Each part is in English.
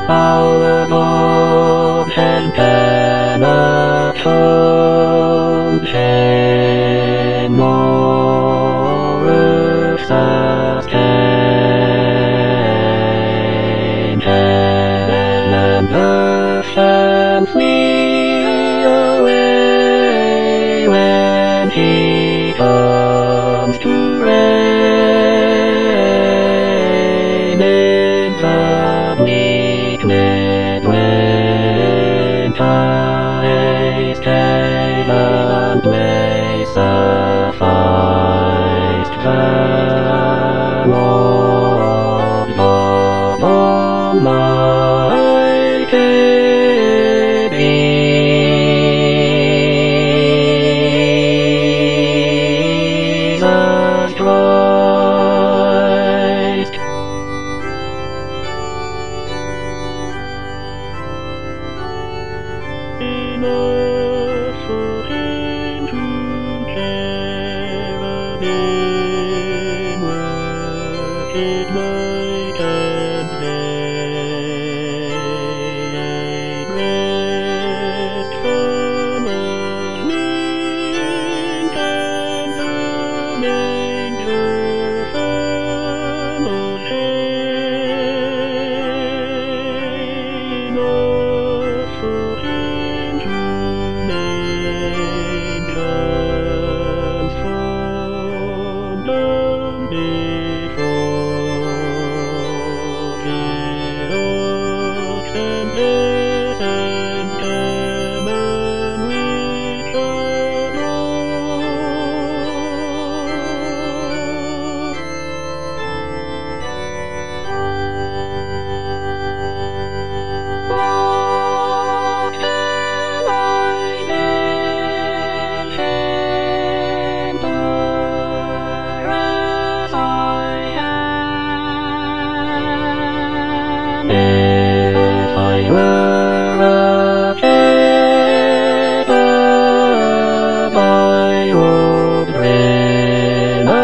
our gods and penitents in more sustained heaven and earth and flee away when he comes to reign in the bleak midwinter. Caleb may suffice the Lord God Almighty Jesus Christ. Enough for him to cherubim work it night and day, rest from all wind and the manger from all hay. Enough for him to make transformed down before the oaks and hills and Cameron which What can I as I am? If I were a Jacob, I would bring a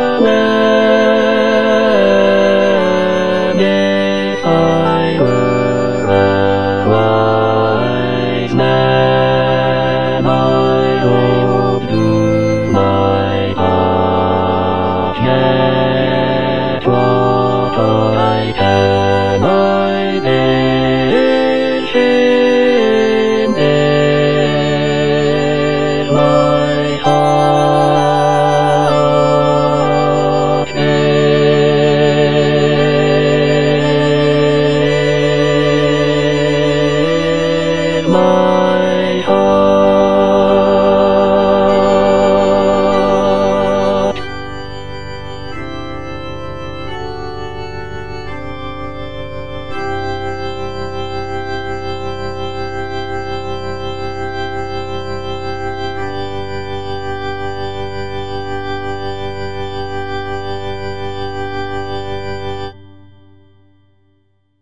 lamb. If I were a wise man, I would do my part. Yet what I cannot